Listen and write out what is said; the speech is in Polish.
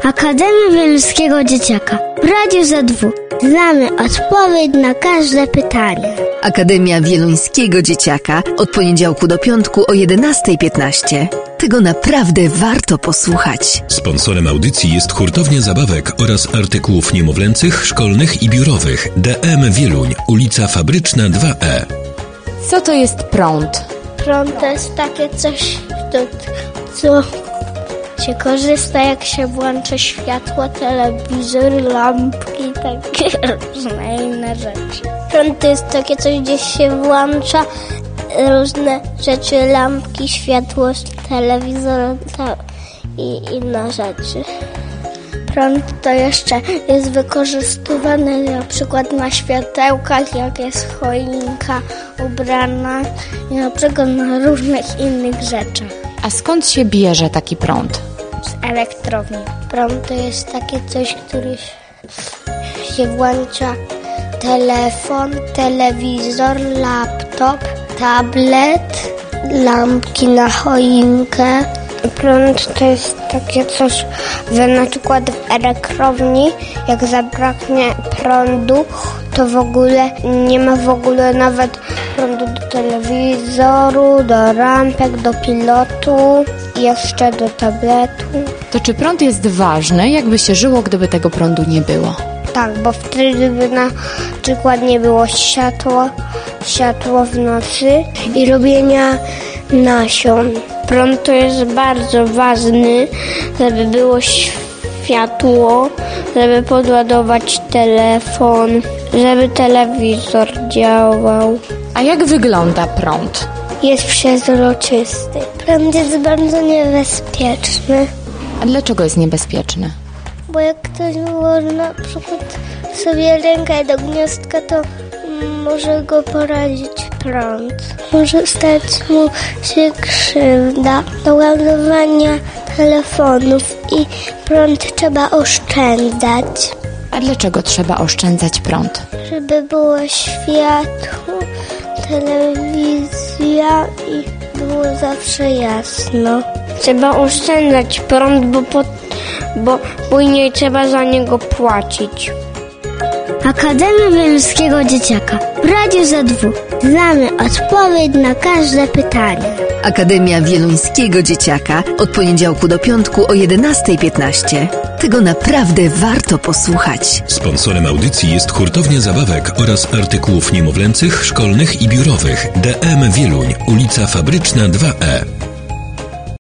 Akademia Wieluńskiego Dzieciaka w Radiu ZW. Znamy odpowiedź na każde pytanie. Akademia Wieluńskiego Dzieciaka od poniedziałku do piątku o 11:15. Tego naprawdę warto posłuchać. Sponsorem audycji jest Hurtownia Zabawek oraz artykułów niemowlęcych, szkolnych i biurowych. DM Wieluń, ulica Fabryczna 2E. Co to jest prąd? Prąd to jest takie coś, co się korzysta, jak się włącza światło, telewizor, lampki, takie różne inne rzeczy. Prąd to jest takie coś, gdzie się włącza różne rzeczy, lampki, światło, telewizor i inne rzeczy. Prąd to jeszcze jest wykorzystywany na przykład na światełkach, jak jest choinka ubrana i na przykład na różnych innych rzeczach. A skąd się bierze taki prąd? Z elektrowni. Prąd to jest takie coś, który się włącza telefon, telewizor, laptop, tablet, lampki na choinkę. Prąd to jest takie coś, że na przykład w elektrowni, jak zabraknie prądu, to w ogóle nie ma nawet prądu do telewizoru, do lampek, do pilotu i jeszcze do tabletu. To czy prąd jest ważny? Jak by się żyło, gdyby tego prądu nie było? Tak, bo wtedy by na przykład nie było światło w nocy i robienia nasion. Prąd to jest bardzo ważny, żeby było światło, żeby podładować telefon, żeby telewizor działał. A jak wygląda prąd? Jest przezroczysty. Prąd jest bardzo niebezpieczny. A dlaczego jest niebezpieczny? Bo jak ktoś włoży na przykład sobie rękę do gniazdka, to może go porazić prąd. Może stać mu się krzywda do ładowania telefonów i prąd trzeba oszczędzać. A dlaczego trzeba oszczędzać prąd? Żeby było światło, telewizja i było zawsze jasno. Trzeba oszczędzać prąd, bo później trzeba za niego płacić. Akademia Wieluńskiego Dzieciaka w Radiu ZW. Znamy odpowiedź na każde pytanie. Akademia Wieluńskiego Dzieciaka od poniedziałku do piątku o 11:15. Tego naprawdę warto posłuchać. Sponsorem audycji jest Hurtownia Zabawek oraz artykułów niemowlęcych, szkolnych i biurowych. DM Wieluń, ulica Fabryczna 2E.